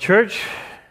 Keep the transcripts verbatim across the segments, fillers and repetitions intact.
church.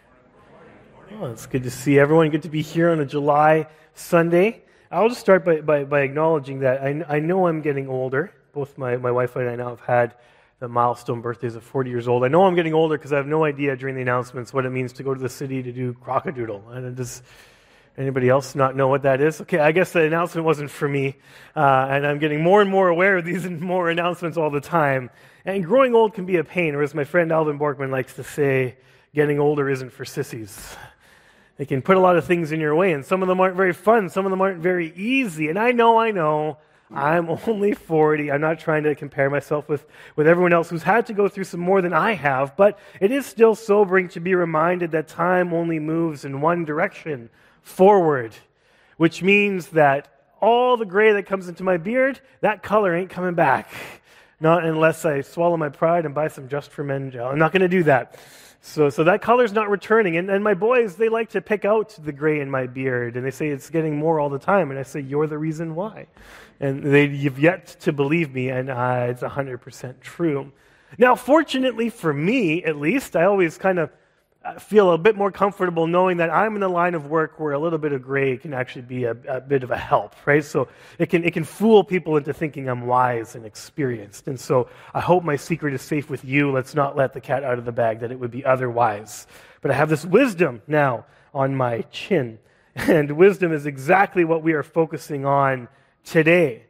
Oh, it's good to see everyone. Good to be here on a July Sunday. I'll just start by, by, by acknowledging that I, I know I'm getting older. Both my, my wife and I now have had the milestone birthdays of forty years old. I know I'm getting older because I have no idea during the announcements what it means to go to the city to do crockadoodle. And does anybody else not know what that is? Okay, I guess the announcement wasn't for me. Uh, and I'm getting more and more aware of these and more announcements all the time. And growing old can be a pain, or as my friend Alvin Borkman likes to say, getting older isn't for sissies. They can put a lot of things in your way, and some of them aren't very fun. Some of them aren't very easy. And I know, I know, I'm only forty. I'm not trying to compare myself with, with everyone else who's had to go through some more than I have, but it is still sobering to be reminded that time only moves in one direction, forward, which means that all the gray that comes into my beard, that color ain't coming back. Not unless I swallow my pride and buy some Just for Men gel. I'm not going to do that. So so that color's not returning. And, and my boys, they like to pick out the gray in my beard. And they say it's getting more all the time. And I say, you're the reason why. And they've yet to believe me. And uh, it's one hundred percent true. Now, fortunately for me, at least, I always kind of feel a bit more comfortable knowing that I'm in the line of work where a little bit of gray can actually be a, a bit of a help, right? So it can it can fool people into thinking I'm wise and experienced. And so I hope my secret is safe with you. Let's not let the cat out of the bag that it would be otherwise. But I have this wisdom now on my chin. And wisdom is exactly what we are focusing on today.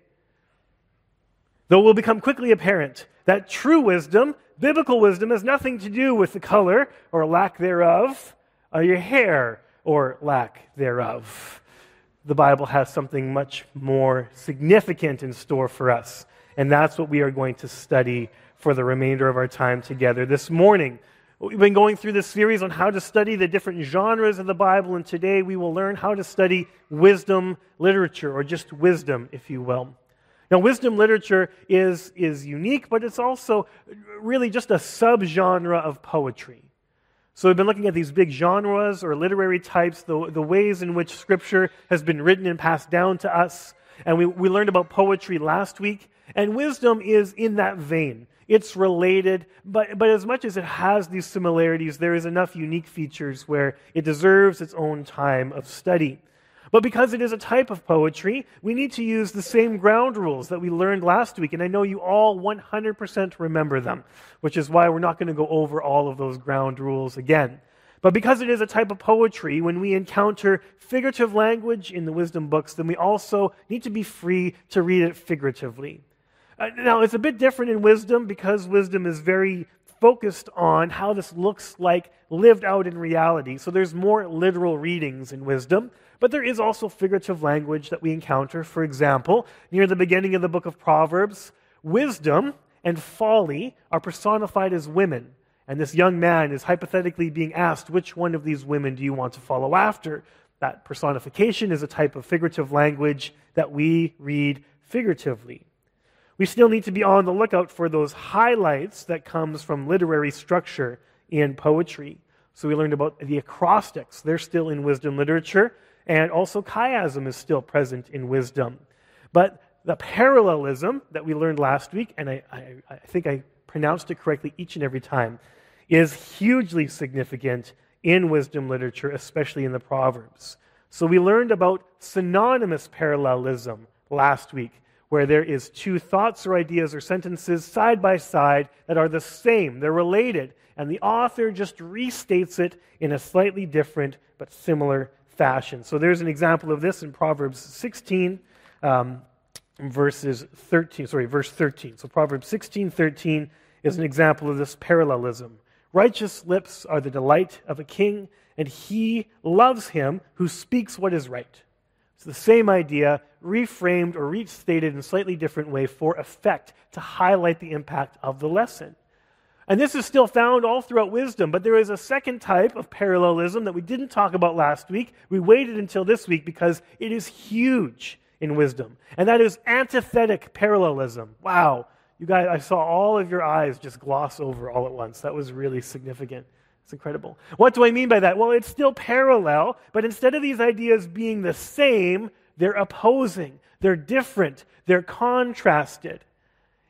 Though it will become quickly apparent that true wisdom, biblical wisdom, has nothing to do with the color or lack thereof, or your hair or lack thereof. The Bible has something much more significant in store for us, and that's what we are going to study for the remainder of our time together this morning. We've been going through this series on how to study the different genres of the Bible, and today we will learn how to study wisdom literature, or just wisdom, if you will. Now, wisdom literature is, is unique, but it's also really just a subgenre of poetry. So we've been looking at these big genres or literary types, the, the ways in which Scripture has been written and passed down to us. And we, we learned about poetry last week. And wisdom is in that vein. It's related, but, but as much as it has these similarities, there is enough unique features where it deserves its own time of study. But because it is a type of poetry, we need to use the same ground rules that we learned last week, and I know you all one hundred percent remember them, which is why we're not going to go over all of those ground rules again. But because it is a type of poetry, when we encounter figurative language in the wisdom books, then we also need to be free to read it figuratively. Uh, now, it's a bit different in wisdom because wisdom is very focused on how this looks like lived out in reality. So there's more literal readings in wisdom. But there is also figurative language that we encounter. For example, near the beginning of the book of Proverbs, wisdom and folly are personified as women. And this young man is hypothetically being asked, which one of these women do you want to follow after? That personification is a type of figurative language that we read figuratively. We still need to be on the lookout for those highlights that comes from literary structure in poetry. So we learned about the acrostics. They're still in wisdom literature. And also chiasm is still present in wisdom. But the parallelism that we learned last week, and I, I, I think I pronounced it correctly each and every time, is hugely significant in wisdom literature, especially in the Proverbs. So we learned about synonymous parallelism last week, where there is two thoughts or ideas or sentences side by side that are the same, they're related, and the author just restates it in a slightly different but similar fashion. So there's an example of this in Proverbs sixteen, um, verses thirteen. Sorry, verse thirteen. So Proverbs sixteen thirteen is an example of this parallelism. Righteous lips are the delight of a king, and he loves him who speaks what is right. It's the same idea, reframed or restated in a slightly different way for effect to highlight the impact of the lesson. And this is still found all throughout wisdom, but there is a second type of parallelism that we didn't talk about last week. We waited until this week because it is huge in wisdom. And that is antithetic parallelism. Wow. You guys, I saw all of your eyes just gloss over all at once. That was really significant. It's incredible. What do I mean by that? Well, it's still parallel, but instead of these ideas being the same, they're opposing. They're different. They're contrasted.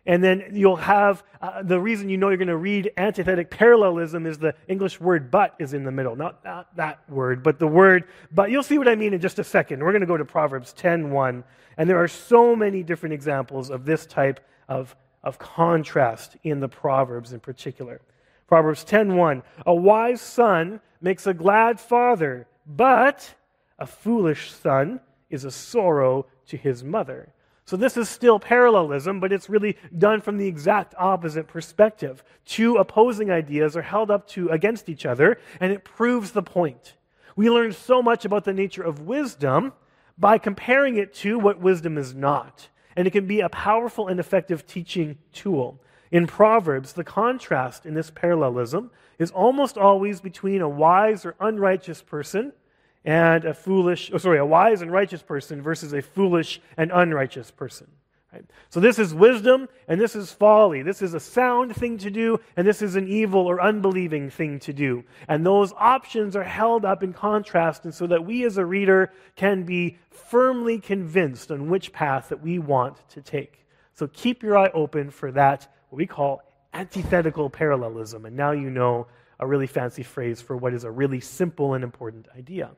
And then you'll have, uh, the reason you know you're going to read antithetic parallelism is the English word but is in the middle. Not, not that word, but the word but. You'll see what I mean in just a second. We're going to go to Proverbs ten one, and there are so many different examples of this type of, of contrast in the Proverbs in particular. Proverbs ten one, a wise son makes a glad father, but a foolish son is a sorrow to his mother. So this is still parallelism, but it's really done from the exact opposite perspective. Two opposing ideas are held up to against each other, and it proves the point. We learn so much about the nature of wisdom by comparing it to what wisdom is not. And it can be a powerful and effective teaching tool. In Proverbs, the contrast in this parallelism is almost always between a wise or unrighteous person and a foolish, oh, sorry, a wise and righteous person versus a foolish and unrighteous person. Right? So this is wisdom and this is folly. This is a sound thing to do and this is an evil or unbelieving thing to do. And those options are held up in contrast, and so that we as a reader can be firmly convinced on which path that we want to take. So keep your eye open for that, what we call antithetical parallelism. And now you know a really fancy phrase for what is a really simple and important idea.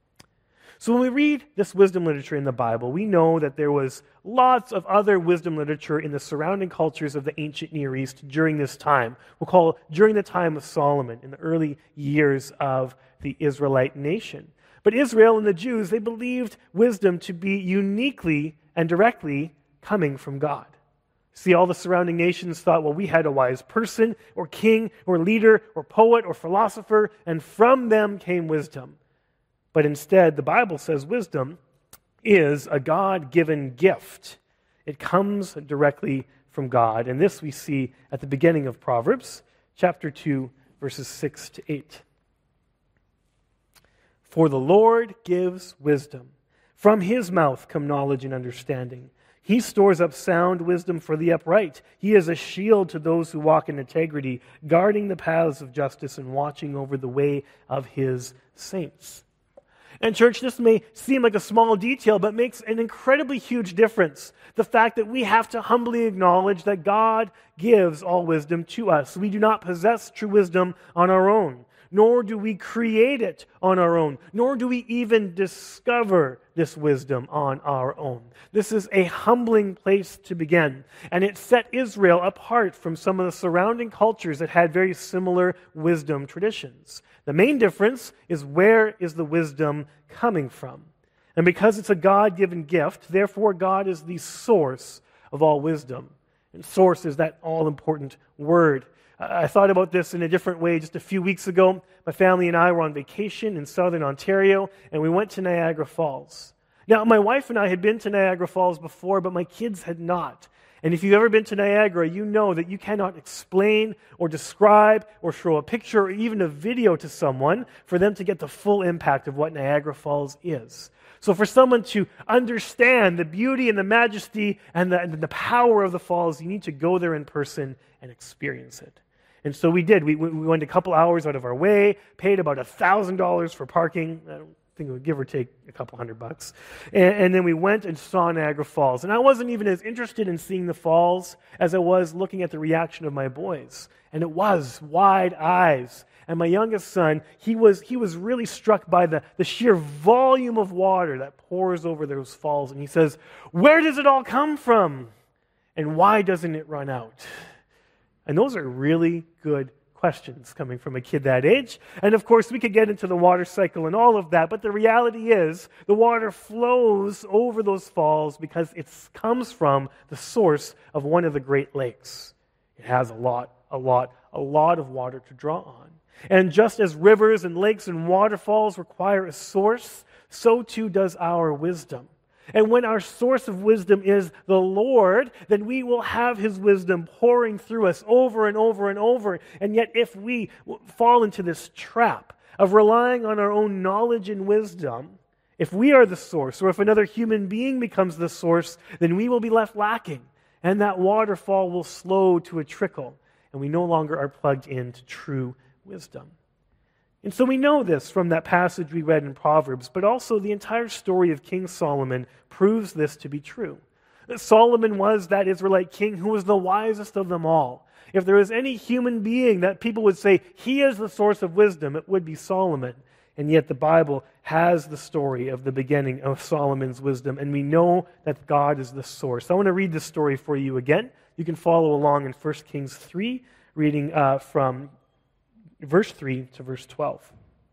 So when we read this wisdom literature in the Bible, we know that there was lots of other wisdom literature in the surrounding cultures of the ancient Near East during this time. We'll call it during the time of Solomon, in the early years of the Israelite nation. But Israel and the Jews, they believed wisdom to be uniquely and directly coming from God. See, all the surrounding nations thought, well, we had a wise person or king or leader or poet or philosopher, and from them came wisdom. But instead, the Bible says wisdom is a God-given gift. It comes directly from God. And this we see at the beginning of Proverbs, chapter two, verses six to eight. For the Lord gives wisdom. From his mouth come knowledge and understanding. He stores up sound wisdom for the upright. He is a shield to those who walk in integrity, guarding the paths of justice and watching over the way of his saints. And church, this may seem like a small detail, but makes an incredibly huge difference. The fact that we have to humbly acknowledge that God gives all wisdom to us. We do not possess true wisdom on our own, nor do we create it on our own, nor do we even discover this wisdom on our own. This is a humbling place to begin, and it set Israel apart from some of the surrounding cultures that had very similar wisdom traditions. The main difference is, where is the wisdom coming from? And because it's a God-given gift, therefore God is the source of all wisdom. And source is that all-important word. I thought about this in a different way just a few weeks ago. My family and I were on vacation in southern Ontario, and we went to Niagara Falls. Now, my wife and I had been to Niagara Falls before, but my kids had not. And if you've ever been to Niagara, you know that you cannot explain or describe or show a picture or even a video to someone for them to get the full impact of what Niagara Falls is. So for someone to understand the beauty and the majesty and the, and the power of the falls, you need to go there in person and experience it. And so we did. We, we went a couple hours out of our way, paid about one thousand dollars for parking. I don't think it would give or take a couple hundred bucks. And, and then we went and saw Niagara Falls. And I wasn't even as interested in seeing the falls as I was looking at the reaction of my boys. And it was wide eyes. And my youngest son, he was he was really struck by the, the sheer volume of water that pours over those falls. And he says, "Where does it all come from? And why doesn't it run out?" And those are really good questions coming from a kid that age. And of course, we could get into the water cycle and all of that, but the reality is the water flows over those falls because it comes from the source of one of the Great Lakes. It has a lot, a lot, a lot of water to draw on. And just as rivers and lakes and waterfalls require a source, so too does our wisdom. And when our source of wisdom is the Lord, then we will have his wisdom pouring through us over and over and over. And yet if we fall into this trap of relying on our own knowledge and wisdom, if we are the source, or if another human being becomes the source, then we will be left lacking. And that waterfall will slow to a trickle. And we no longer are plugged into true wisdom. And so we know this from that passage we read in Proverbs, but also the entire story of King Solomon proves this to be true. Solomon was that Israelite king who was the wisest of them all. If there was any human being that people would say, he is the source of wisdom, it would be Solomon. And yet the Bible has the story of the beginning of Solomon's wisdom, and we know that God is the source. I want to read this story for you again. You can follow along in First Kings three, reading uh, from verse three to verse twelve.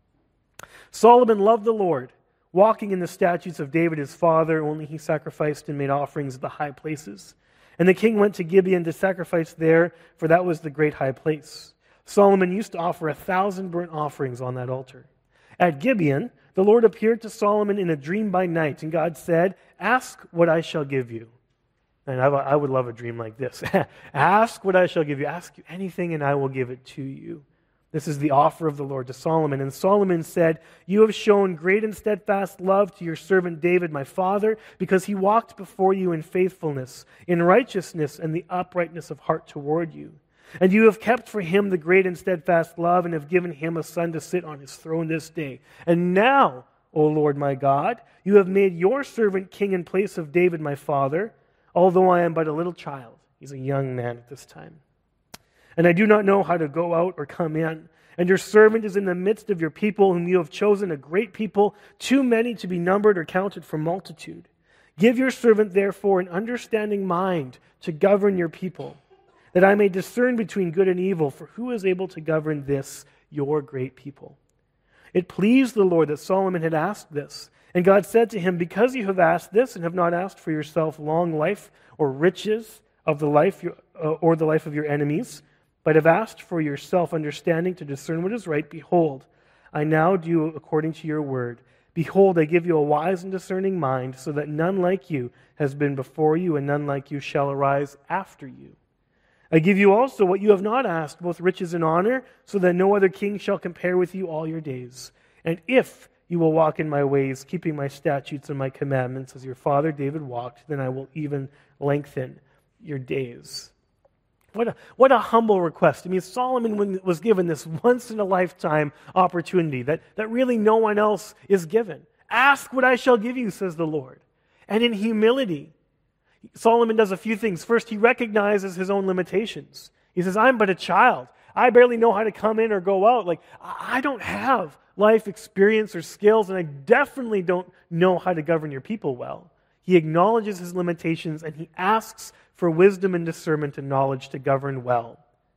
Solomon loved the Lord, walking in the statutes of David his father, only he sacrificed and made offerings at the high places. And the king went to Gibeon to sacrifice there, for that was the great high place. Solomon used to offer a thousand burnt offerings on that altar. At Gibeon, the Lord appeared to Solomon in a dream by night, and God said, "Ask what I shall give you." And I, I would love a dream like this. "Ask what I shall give you. Ask you anything, and I will give it to you." This is the offer of the Lord to Solomon. And Solomon said, "You have shown great and steadfast love to your servant David, my father, because he walked before you in faithfulness, in righteousness, and the uprightness of heart toward you. And you have kept for him the great and steadfast love, and have given him a son to sit on his throne this day. And now, O Lord my God, you have made your servant king in place of David my father, although I am but a little child." He's a young man at this time. "And I do not know how to go out or come in. And your servant is in the midst of your people, whom you have chosen, a great people, too many to be numbered or counted for multitude. Give your servant, therefore, an understanding mind to govern your people, that I may discern between good and evil, for who is able to govern this, your great people?" It pleased the Lord that Solomon had asked this. And God said to him, "Because you have asked this, and have not asked for yourself long life or riches of the life or the life of your enemies, but have asked for yourself understanding to discern what is right, behold, I now do according to your word. Behold, I give you a wise and discerning mind, so that none like you has been before you, and none like you shall arise after you. I give you also what you have not asked, both riches and honor, so that no other king shall compare with you all your days. And if you will walk in my ways, keeping my statutes and my commandments, as your father David walked, then I will even lengthen your days." What a, what a humble request. I mean, Solomon was given this once-in-a-lifetime opportunity that, that really no one else is given. "Ask what I shall give you," says the Lord. And in humility, Solomon does a few things. First, he recognizes his own limitations. He says, "I'm but a child. I barely know how to come in or go out. Like, I don't have life experience or skills, and I definitely don't know how to govern your people well." He acknowledges his limitations, and he asks for wisdom and discernment and knowledge to govern well.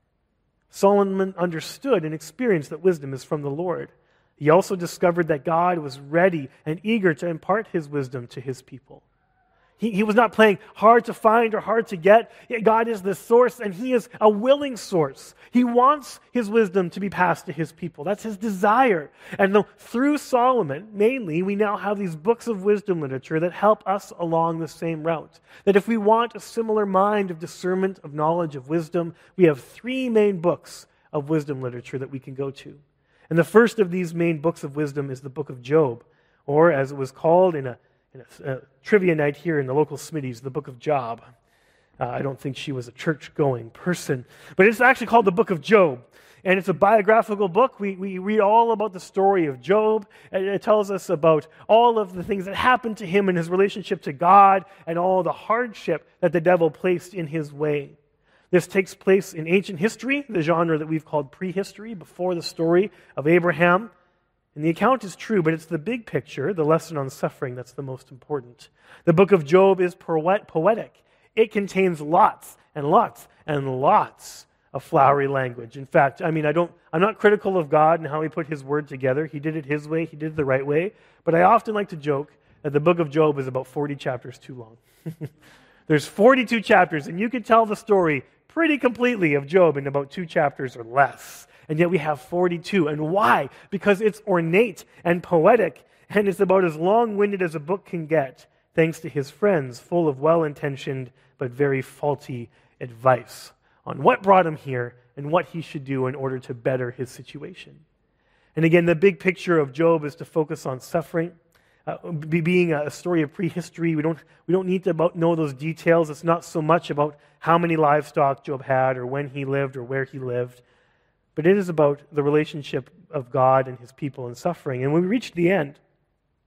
Solomon understood and experienced that wisdom is from the Lord. He also discovered that God was ready and eager to impart his wisdom to his people. He, he was not playing hard to find or hard to get. God is the source, and he is a willing source. He wants his wisdom to be passed to his people. That's his desire. And though through Solomon, mainly, we now have these books of wisdom literature that help us along the same route. That if we want a similar mind of discernment, of knowledge, of wisdom, we have three main books of wisdom literature that we can go to. And the first of these main books of wisdom is the book of Job, or as it was called in a In a, a trivia night here in the local Smitty's, the book of Job. Uh, I don't think she was a church-going person. But it's actually called the book of Job. And it's a biographical book. We, we read all about the story of Job. And it tells us about all of the things that happened to him in his relationship to God and all the hardship that the devil placed in his way. This takes place in ancient history, the genre that we've called prehistory, before the story of Abraham. And the account is true, but it's the big picture, the lesson on suffering, that's the most important. The book of Job is poetic. It contains lots and lots and lots of flowery language. In fact, I mean, I don't, I'm not critical of God and how he put his word together. He did it his way. He did it the right way. But I often like to joke that the book of Job is about forty chapters too long. There's forty-two chapters, and you can tell the story pretty completely of Job in about two chapters or less. And yet we have forty-two. And why? Because it's ornate and poetic, and it's about as long-winded as a book can get, thanks to his friends, full of well-intentioned but very faulty advice on what brought him here and what he should do in order to better his situation. And again, the big picture of Job is to focus on suffering. Uh, being a story of prehistory, we don't we don't need to about know those details. It's not so much about how many livestock Job had or when he lived or where he lived. But it is about the relationship of God and his people in suffering. And when we reach the end,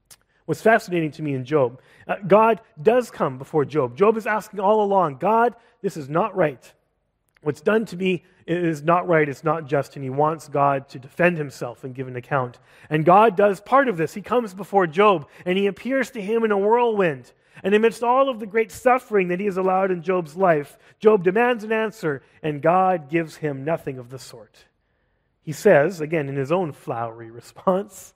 What's fascinating to me in Job, uh, God does come before Job. Job is asking all along, God, this is not right. What's done to me is not right, it's not just, and he wants God to defend himself and give an account. And God does part of this. He comes before Job, and he appears to him in a whirlwind. And amidst all of the great suffering that he has allowed in Job's life, Job demands an answer, and God gives him nothing of the sort. He says, again in his own flowery response,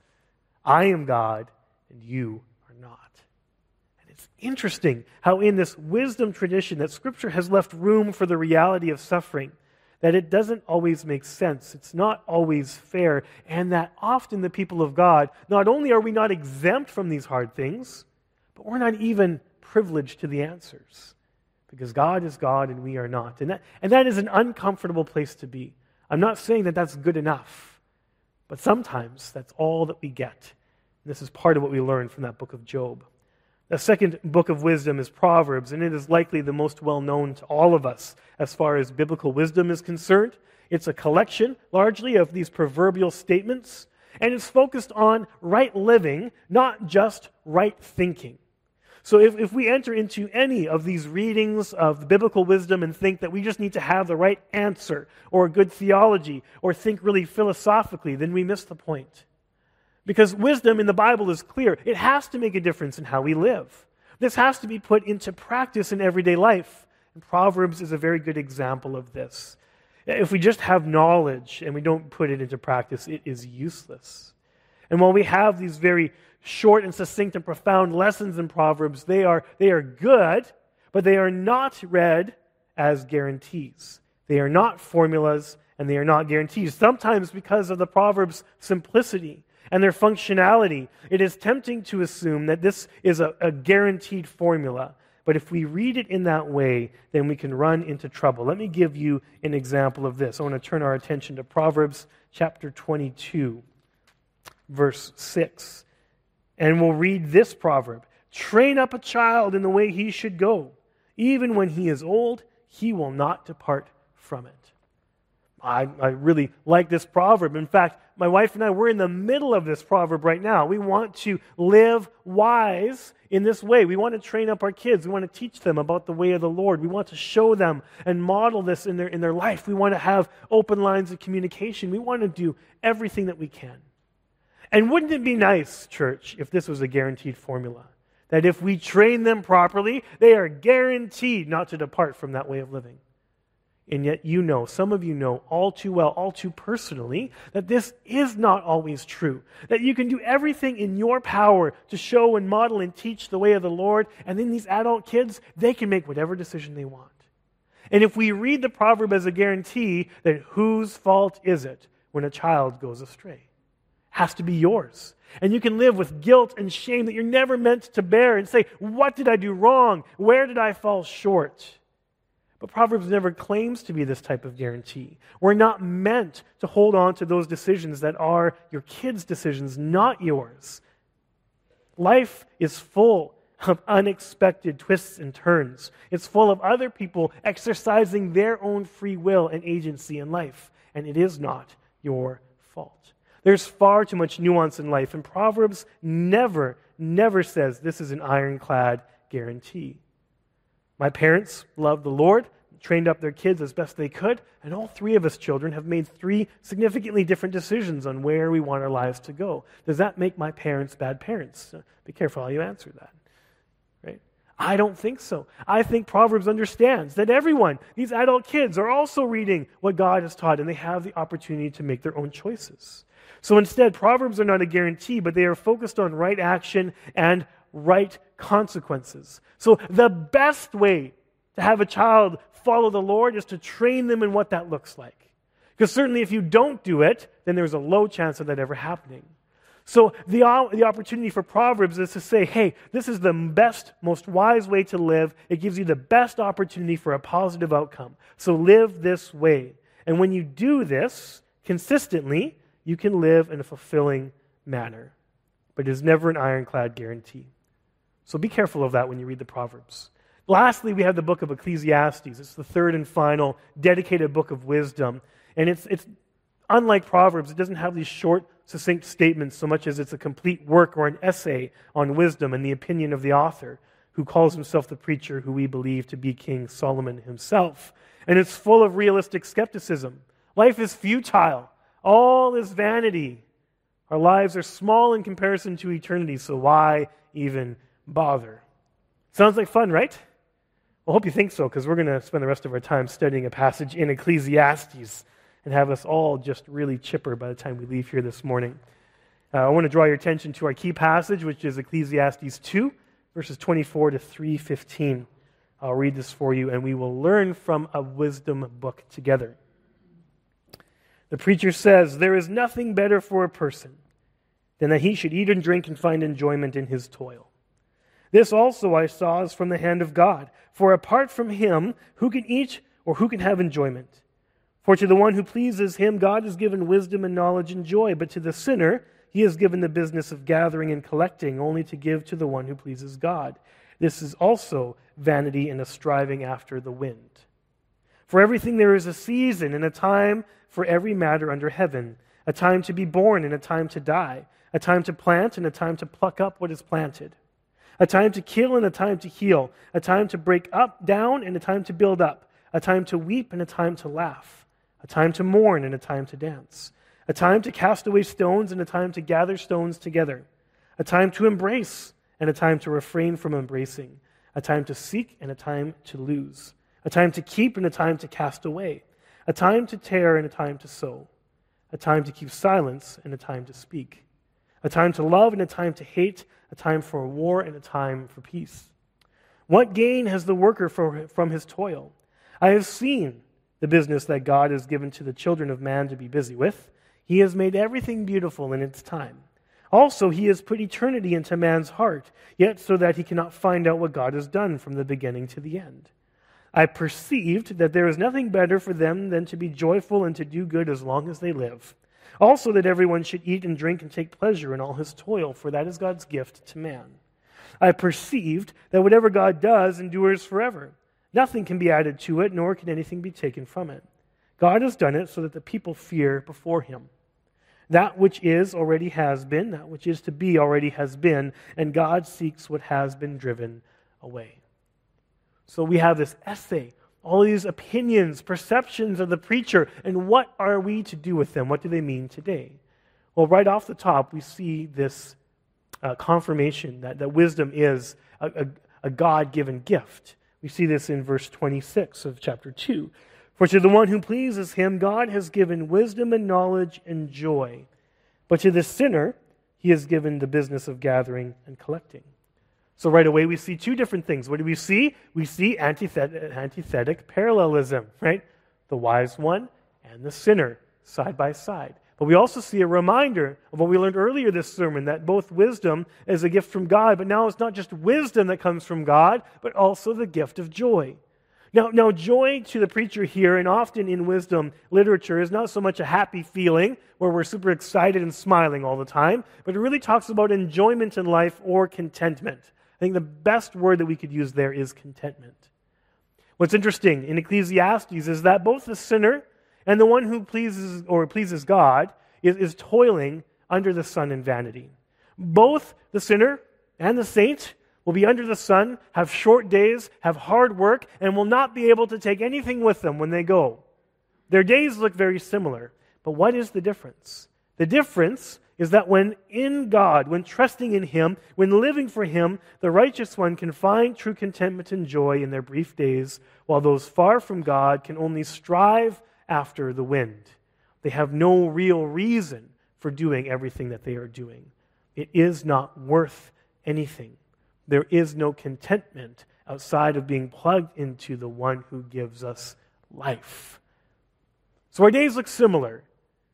I am God, and you are not. And it's interesting how in this wisdom tradition that Scripture has left room for the reality of suffering, that it doesn't always make sense, it's not always fair, and that often the people of God, not only are we not exempt from these hard things, but we're not even privileged to the answers, because God is God and we are not. And that, and that is an uncomfortable place to be. I'm not saying that that's good enough, but sometimes that's all that we get. This is part of what we learn from that book of Job. The second book of wisdom is Proverbs, and it is likely the most well-known to all of us as far as biblical wisdom is concerned. It's a collection, largely, of these proverbial statements, and it's focused on right living, not just right thinking. So if, if we enter into any of these readings of the biblical wisdom and think that we just need to have the right answer or good theology or think really philosophically, then we miss the point. Because wisdom in the Bible is clear. It has to make a difference in how we live. This has to be put into practice in everyday life. And Proverbs is a very good example of this. If we just have knowledge and we don't put it into practice, it is useless. And while we have these very short and succinct and profound lessons in Proverbs, they are, they are good, but they are not read as guarantees. They are not formulas, and they are not guarantees. Sometimes because of the Proverbs' simplicity and their functionality, it is tempting to assume that this is a, a guaranteed formula. But if we read it in that way, then we can run into trouble. Let me give you an example of this. I want to turn our attention to Proverbs chapter twenty-two, verse six. And we'll read this proverb. Train up a child in the way he should go. Even when he is old, he will not depart from it. I, I really like this proverb. In fact, my wife and I, we're in the middle of this proverb right now. We want to live wise in this way. We want to train up our kids. We want to teach them about the way of the Lord. We want to show them and model this in their, in their life. We want to have open lines of communication. We want to do everything that we can. And wouldn't it be nice, church, if this was a guaranteed formula? That if we train them properly, they are guaranteed not to depart from that way of living. And yet you know, some of you know all too well, all too personally, that this is not always true. That you can do everything in your power to show and model and teach the way of the Lord, and then these adult kids, they can make whatever decision they want. And if we read the proverb as a guarantee, then whose fault is it when a child goes astray? It has to be yours. And you can live with guilt and shame that you're never meant to bear and say, what did I do wrong? Where did I fall short? But Proverbs never claims to be this type of guarantee. We're not meant to hold on to those decisions that are your kids' decisions, not yours. Life is full of unexpected twists and turns. It's full of other people exercising their own free will and agency in life, and it is not your fault. There's far too much nuance in life, and Proverbs never, never says this is an ironclad guarantee. My parents loved the Lord, trained up their kids as best they could, and all three of us children have made three significantly different decisions on where we want our lives to go. Does that make my parents bad parents? Be careful how you answer that. Right? I don't think so. I think Proverbs understands that everyone, these adult kids, are also reading what God has taught, and they have the opportunity to make their own choices. So instead, Proverbs are not a guarantee, but they are focused on right action and right consequences. So the best way to have a child follow the Lord is to train them in what that looks like. Because certainly if you don't do it, then there's a low chance of that ever happening. So the, the opportunity for Proverbs is to say, hey, this is the best, most wise way to live. It gives you the best opportunity for a positive outcome. So live this way. And when you do this consistently, you can live in a fulfilling manner. But it is never an ironclad guarantee. So be careful of that when you read the Proverbs. Lastly, we have the book of Ecclesiastes. It's the third and final dedicated book of wisdom. And it's, it's unlike Proverbs. It doesn't have these short, succinct statement so much as it's a complete work or an essay on wisdom and the opinion of the author, who calls himself the preacher who we believe to be King Solomon himself. And it's full of realistic skepticism. Life is futile. All is vanity. Our lives are small in comparison to eternity, so why even bother? Sounds like fun, right? Well, I hope you think so, because we're going to spend the rest of our time studying a passage in Ecclesiastes and have us all just really chipper by the time we leave here this morning. Uh, I want to draw your attention to our key passage, which is Ecclesiastes two, verses twenty-four to three fifteen. I'll read this for you, and we will learn from a wisdom book together. The preacher says, "There is nothing better for a person than that he should eat and drink and find enjoyment in his toil. This also I saw is from the hand of God. For apart from him, who can eat or who can have enjoyment? For to the one who pleases him, God has given wisdom and knowledge and joy. But to the sinner, he has given the business of gathering and collecting, only to give to the one who pleases God. This is also vanity and a striving after the wind. For everything there is a season and a time for every matter under heaven, a time to be born and a time to die, a time to plant and a time to pluck up what is planted, a time to kill and a time to heal, a time to break up, down, and a time to build up, a time to weep and a time to laugh, a time to mourn and a time to dance, a time to cast away stones and a time to gather stones together, a time to embrace and a time to refrain from embracing, a time to seek and a time to lose, a time to keep and a time to cast away, a time to tear and a time to sow, a time to keep silence and a time to speak, a time to love and a time to hate, a time for war and a time for peace. What gain has the worker for, from his toil? I have seen the business that God has given to the children of man to be busy with. He has made everything beautiful in its time. Also, he has put eternity into man's heart, yet so that he cannot find out what God has done from the beginning to the end. I perceived that there is nothing better for them than to be joyful and to do good as long as they live. Also that everyone should eat and drink and take pleasure in all his toil, for that is God's gift to man. I perceived that whatever God does endures forever. Nothing can be added to it, nor can anything be taken from it. God has done it so that the people fear before him. That which is already has been, that which is to be already has been, and God seeks what has been driven away." So we have this essay, all these opinions, perceptions of the preacher, and what are we to do with them? What do they mean today? Well, right off the top, we see this uh, confirmation that, that wisdom is a, a, a God-given gift. We see this in verse twenty-six of chapter two. "For to the one who pleases him, God has given wisdom and knowledge and joy. But to the sinner, he has given the business of gathering and collecting." So right away we see two different things. What do we see? We see antithetic, antithetic parallelism, right? The wise one and the sinner side by side. But we also see a reminder of what we learned earlier this sermon, that both wisdom is a gift from God, but now it's not just wisdom that comes from God, but also the gift of joy. Now, now joy to the preacher here, and often in wisdom literature, is not so much a happy feeling where we're super excited and smiling all the time, but it really talks about enjoyment in life or contentment. I think the best word that we could use there is contentment. What's interesting in Ecclesiastes is that both the sinner and the one who pleases or pleases God is, is toiling under the sun in vanity. Both the sinner and the saint will be under the sun, have short days, have hard work, and will not be able to take anything with them when they go. Their days look very similar, but what is the difference? The difference is that when in God, when trusting in him, when living for him, the righteous one can find true contentment and joy in their brief days, while those far from God can only strive after the wind. They have no real reason for doing everything that they are doing. It is not worth anything. There is no contentment outside of being plugged into the one who gives us life. So our days look similar,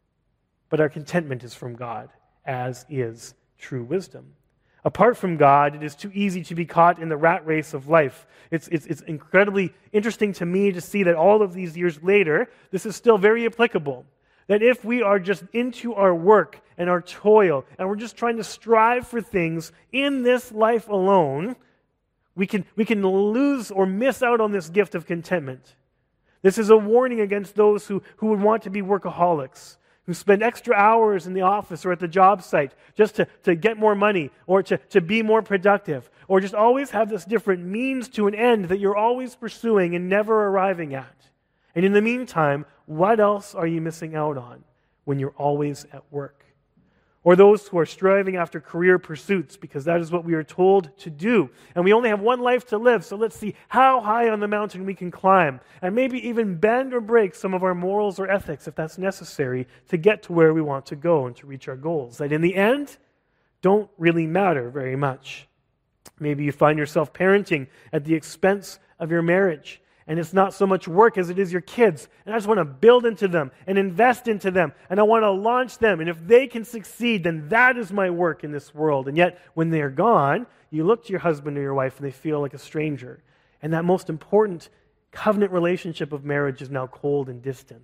but our contentment is from God, as is true wisdom. Apart from God, it is too easy to be caught in the rat race of life. It's, it's, it's incredibly interesting to me to see that all of these years later, this is still very applicable. That if we are just into our work and our toil, and we're just trying to strive for things in this life alone, we can, we can lose or miss out on this gift of contentment. This is a warning against those who, who would want to be workaholics, who spend extra hours in the office or at the job site just to, to get more money or to, to be more productive, or just always have this different means to an end that you're always pursuing and never arriving at. And in the meantime, what else are you missing out on when you're always at work? Or those who are striving after career pursuits, because that is what we are told to do. And we only have one life to live, so let's see how high on the mountain we can climb, and maybe even bend or break some of our morals or ethics if that's necessary to get to where we want to go and to reach our goals. That in the end, don't really matter very much. Maybe you find yourself parenting at the expense of your marriage. And it's not so much work as it is your kids. And I just want to build into them and invest into them. And I want to launch them. And if they can succeed, then that is my work in this world. And yet, when they're gone, you look to your husband or your wife and they feel like a stranger. And that most important covenant relationship of marriage is now cold and distant.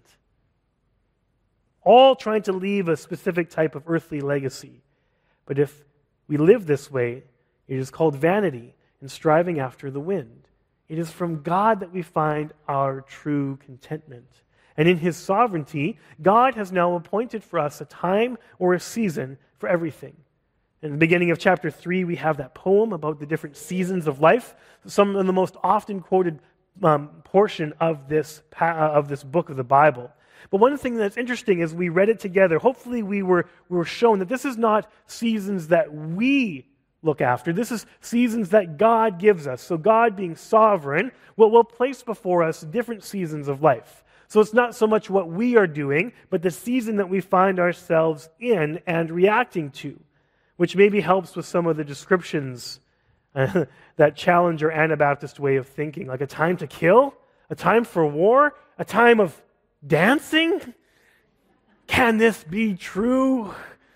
All trying to leave a specific type of earthly legacy. But if we live this way, it is called vanity and striving after the wind. It is from God that we find our true contentment. And in His sovereignty, God has now appointed for us a time or a season for everything. In the beginning of chapter three, we have that poem about the different seasons of life, some of the most often quoted um, portion of this, of this book of the Bible. But one thing that's interesting is we read it together. Hopefully we were, we were shown that this is not seasons that we look after. This is seasons that God gives us. So God, being sovereign, will, will place before us different seasons of life. So it's not so much what we are doing, but the season that we find ourselves in and reacting to, which maybe helps with some of the descriptions uh, that challenge our Anabaptist way of thinking, like a time to kill, a time for war, a time of dancing. Can this be true?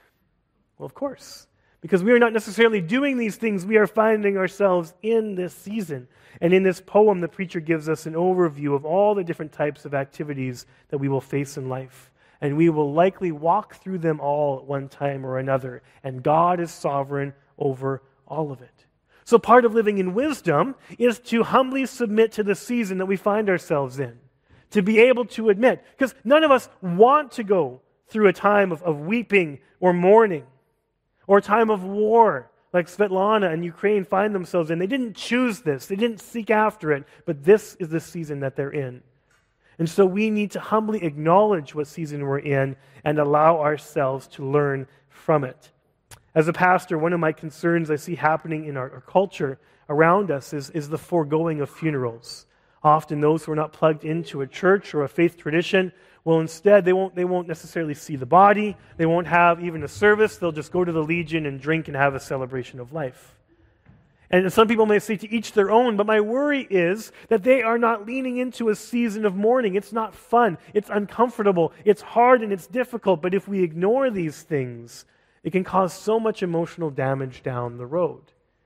Well, of course. Because we are not necessarily doing these things, we are finding ourselves in this season. And in this poem, the preacher gives us an overview of all the different types of activities that we will face in life. And we will likely walk through them all at one time or another. And God is sovereign over all of it. So part of living in wisdom is to humbly submit to the season that we find ourselves in. To be able to admit, because none of us want to go through a time of, of weeping or mourning, or a time of war, like Svetlana and Ukraine find themselves in. They didn't choose this. They didn't seek after it. But this is the season that they're in. And so we need to humbly acknowledge what season we're in and allow ourselves to learn from it. As a pastor, one of my concerns I see happening in our, our culture around us is, is the foregoing of funerals. Often those who are not plugged into a church or a faith tradition, well, instead, they won't, they won't necessarily see the body. They won't have even a service. They'll just go to the Legion and drink and have a celebration of life. And some people may say to each their own, but my worry is that they are not leaning into a season of mourning. It's not fun. It's uncomfortable. It's hard and it's difficult. But if we ignore these things, it can cause so much emotional damage down the road.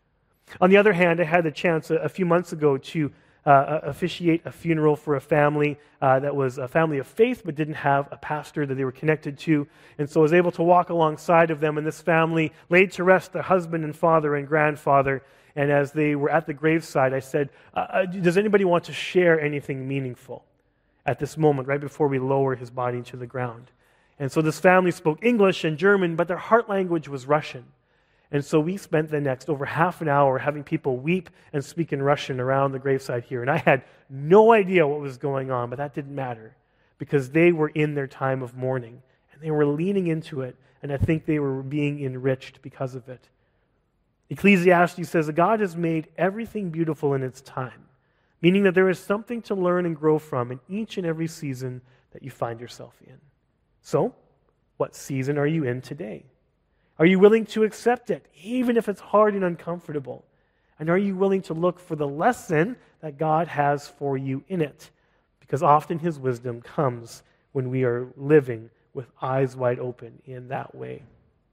On the other hand, I had the chance a, a few months ago to Uh, officiate a funeral for a family uh, that was a family of faith but didn't have a pastor that they were connected to. And so I was able to walk alongside of them, and this family laid to rest their husband and father and grandfather. And as they were at the graveside, I said, uh, uh, does anybody want to share anything meaningful at this moment, right before we lower his body to the ground? And so this family spoke English and German, but their heart language was Russian. And so we spent the next over half an hour having people weep and speak in Russian around the graveside here. And I had no idea what was going on, but that didn't matter because they were in their time of mourning and they were leaning into it, and I think they were being enriched because of it. Ecclesiastes says that God has made everything beautiful in its time, meaning that there is something to learn and grow from in each and every season that you find yourself in. So, what season are you in today? Are you willing to accept it, even if it's hard and uncomfortable? And are you willing to look for the lesson that God has for you in it? Because often His wisdom comes when we are living with eyes wide open in that way.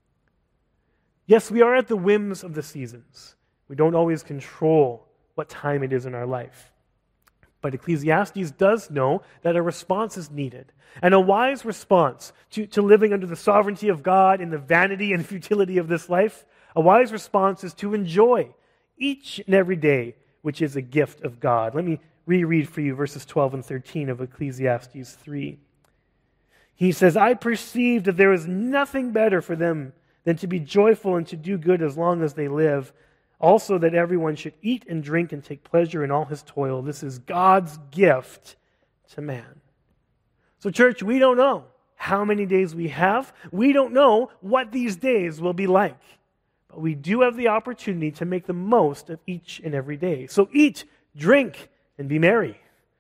Yes, we are at the whims of the seasons. We don't always control what time it is in our life. But Ecclesiastes does know that a response is needed. And a wise response to, to living under the sovereignty of God in the vanity and futility of this life, a wise response is to enjoy each and every day, which is a gift of God. Let me reread for you verses twelve and thirteen of Ecclesiastes three. He says, I perceived that there is nothing better for them than to be joyful and to do good as long as they live. Also that everyone should eat and drink and take pleasure in all his toil. This is God's gift to man. So church, we don't know how many days we have. We don't know what these days will be like. But we do have the opportunity to make the most of each and every day. So eat, drink, and be merry.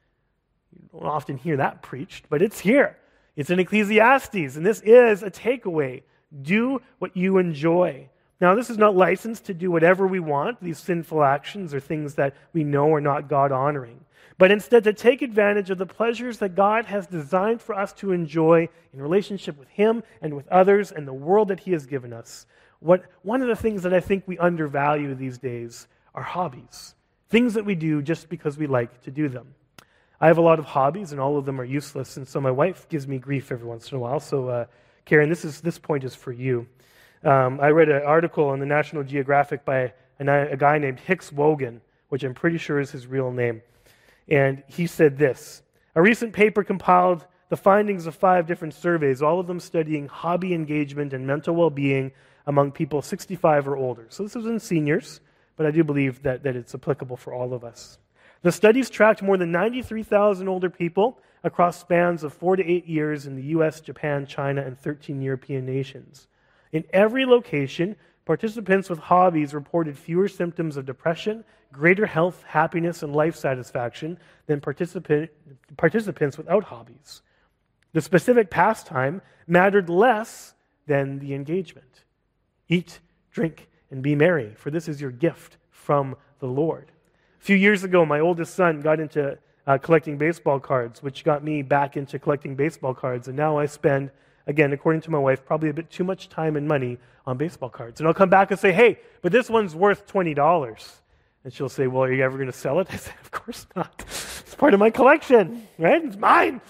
You don't often hear that preached, but it's here. It's in Ecclesiastes, and this is a takeaway. Do what you enjoy. Now, this is not licensed to do whatever we want. These sinful actions are things that we know are not God-honoring. But instead to take advantage of the pleasures that God has designed for us to enjoy in relationship with Him and with others and the world that He has given us. What, one of the things that I think we undervalue these days are hobbies. Things that we do just because we like to do them. I have a lot of hobbies, and all of them are useless, and so my wife gives me grief every once in a while. So, uh, Karen, this is this point is for you. Um, I read an article in the National Geographic by a, a guy named Hicks Wogan, which I'm pretty sure is his real name. And he said this: a recent paper compiled the findings of five different surveys, all of them studying hobby engagement and mental well-being among people sixty-five or older. So this was in seniors, but I do believe that, that it's applicable for all of us. The studies tracked more than ninety-three thousand older people across spans of four to eight years in the U S, Japan, China, and thirteen European nations. In every location, participants with hobbies reported fewer symptoms of depression, greater health, happiness, and life satisfaction than participant, participants without hobbies. The specific pastime mattered less than the engagement. Eat, drink, and be merry, for this is your gift from the Lord. A few years ago, my oldest son got into uh, collecting baseball cards, which got me back into collecting baseball cards. And now I spend, again, according to my wife, probably a bit too much time and money on baseball cards. And I'll come back and say, hey, but this one's worth twenty dollars. And she'll say, well, are you ever going to sell it? I said, of course not. It's part of my collection, right? It's mine.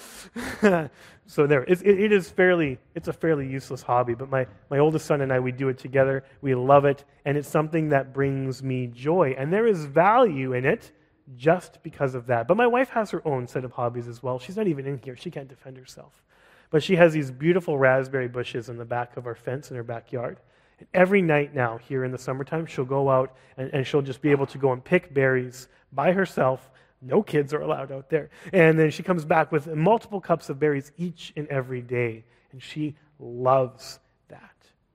So there, it, it is fairly, it's a fairly useless hobby, but my, my oldest son and I, we do it together. We love it, and it's something that brings me joy. And there is value in it just because of that. But my wife has her own set of hobbies as well. She's not even in here. She can't defend herself. But she has these beautiful raspberry bushes in the back of our fence in her backyard. And every night now, here in the summertime, she'll go out and, and she'll just be able to go and pick berries by herself. No kids are allowed out there. And then she comes back with multiple cups of berries each and every day. And she loves that.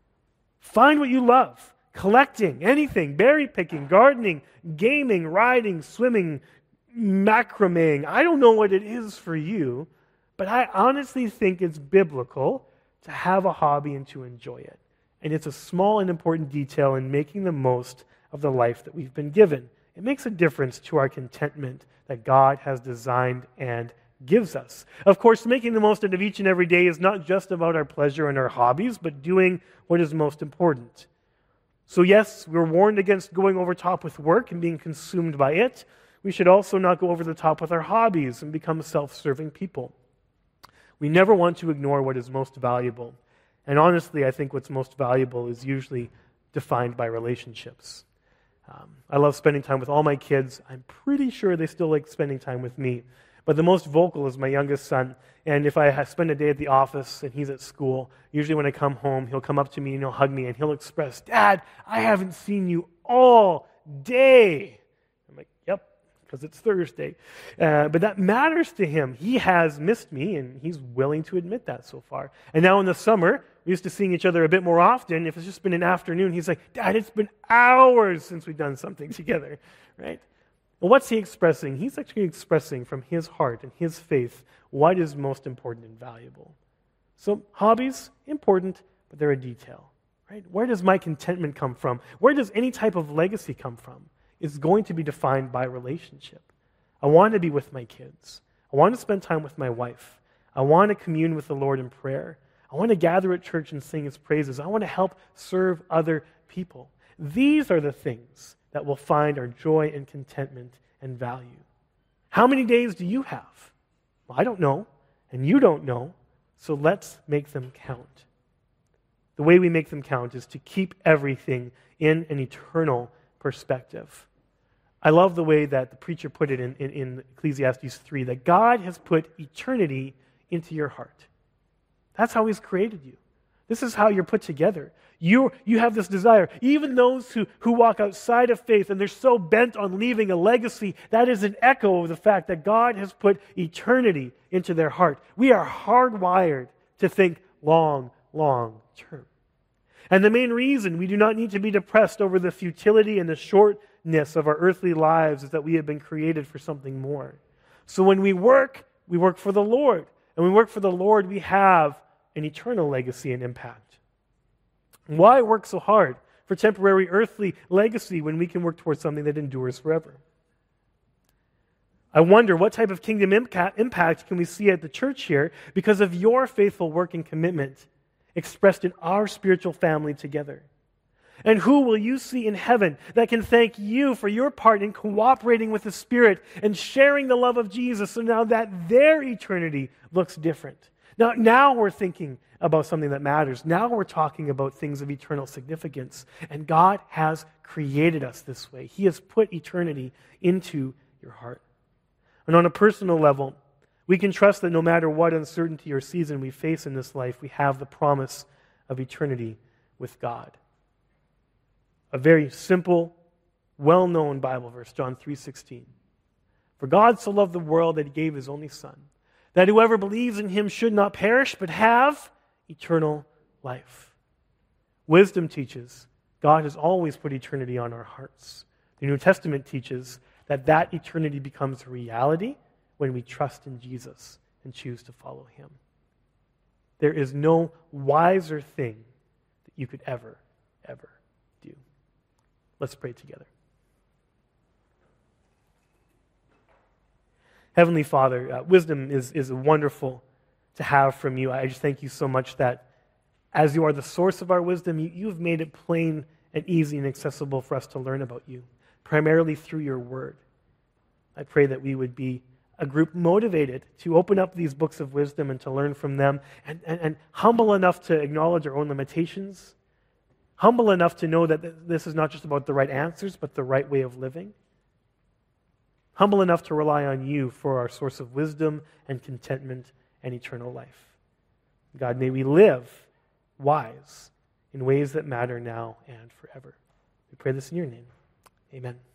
Find what you love. Collecting, anything, berry picking, gardening, gaming, riding, swimming, macrameing. I don't know what it is for you, but I honestly think it's biblical to have a hobby and to enjoy it. And it's a small and important detail in making the most of the life that we've been given. It makes a difference to our contentment that God has designed and gives us. Of course, making the most out of each and every day is not just about our pleasure and our hobbies, but doing what is most important. So yes, we're warned against going over top with work and being consumed by it. We should also not go over the top with our hobbies and become self-serving people. We never want to ignore what is most valuable. And honestly, I think what's most valuable is usually defined by relationships. Um, I love spending time with all my kids. I'm pretty sure they still like spending time with me. But the most vocal is my youngest son. And if I spend a day at the office and he's at school, usually when I come home, he'll come up to me and he'll hug me and he'll express, Dad, I haven't seen you all day. I'm like, yep, because it's Thursday. Uh, but that matters to him. He has missed me, and he's willing to admit that so far. And now in the summer, we're used to seeing each other a bit more often. If it's just been an afternoon, he's like, Dad, it's been hours since we've done something together, right? Well, what's he expressing? He's actually expressing from his heart and his faith what is most important and valuable. So hobbies, important, but they're a detail, right? Where does my contentment come from? Where does any type of legacy come from? It's going to be defined by relationship. I want to be with my kids. I want to spend time with my wife. I want to commune with the Lord in prayer. I want to gather at church and sing His praises. I want to help serve other people. These are the things that will find our joy and contentment and value. How many days do you have? Well, I don't know, and you don't know, so let's make them count. The way we make them count is to keep everything in an eternal perspective. I love the way that the preacher put it in, in, in Ecclesiastes three, that God has put eternity into your heart. That's how He's created you. This is how you're put together. You, you have this desire. Even those who, who walk outside of faith and they're so bent on leaving a legacy, that is an echo of the fact that God has put eternity into their heart. We are hardwired to think long, long term. And the main reason we do not need to be depressed over the futility and the shortness of our earthly lives is that we have been created for something more. So when we work, we work for the Lord. And when we work for the Lord, we have an eternal legacy and impact. Why work so hard for temporary earthly legacy when we can work towards something that endures forever? I wonder what type of kingdom impact can we see at the church here because of your faithful work and commitment expressed in our spiritual family together. And who will you see in heaven that can thank you for your part in cooperating with the Spirit and sharing the love of Jesus so now that their eternity looks different? Now, now we're thinking about something that matters. Now we're talking about things of eternal significance. And God has created us this way. He has put eternity into your heart. And on a personal level, we can trust that no matter what uncertainty or season we face in this life, we have the promise of eternity with God. A very simple, well-known Bible verse, John three sixteen. For God so loved the world that He gave His only Son, that whoever believes in Him should not perish, but have eternal life. Wisdom teaches God has always put eternity on our hearts. The New Testament teaches that that eternity becomes reality when we trust in Jesus and choose to follow Him. There is no wiser thing that you could ever, ever do. Let's pray together. Heavenly Father, uh, wisdom is, is wonderful to have from you. I just thank you so much that as you are the source of our wisdom, you, you've made it plain and easy and accessible for us to learn about you, primarily through your word. I pray that we would be a group motivated to open up these books of wisdom and to learn from them, and, and, and humble enough to acknowledge our own limitations, humble enough to know that this is not just about the right answers, but the right way of living, humble enough to rely on you for our source of wisdom and contentment and eternal life. God, may we live wise in ways that matter now and forever. We pray this in your name. Amen.